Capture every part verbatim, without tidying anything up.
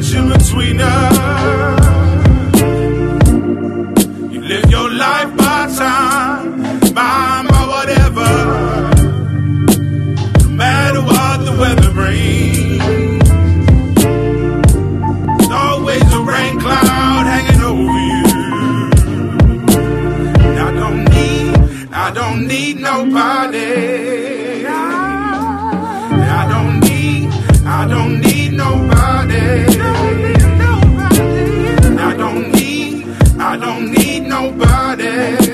much in between us. You live your life by time, by, by whatever. No matter what the weather brings, there's always a rain cloud hanging over you. And I don't need, I don't need nobody. I don't need, I don't need nobody. I don't need, I don't need nobody.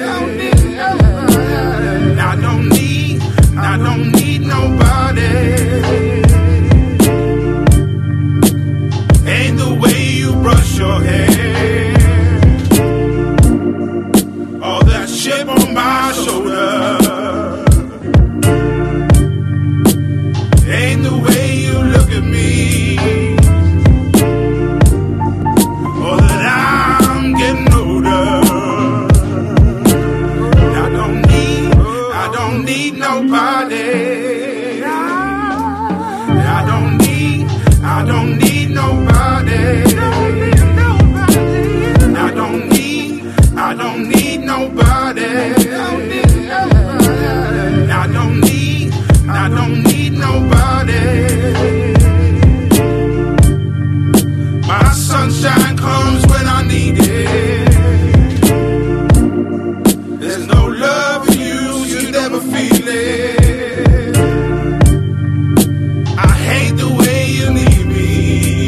I don't need, I don't need nobody. Ain't the way you brush your hair, all that shit on my shoulder. Ain't the way you look at me, or that I'm getting older. I don't need, I don't need nobody. I don't need, I don't need nobody. I don't need, I don't need nobody. I don't need, I don't need nobody. My sunshine comes when I need it. There's no love in you, you never feel it. I hate the way you need me,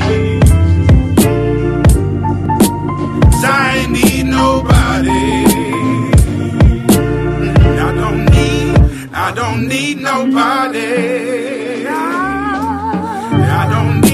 'cause I ain't need nobody. I don't need, I don't need nobody. I don't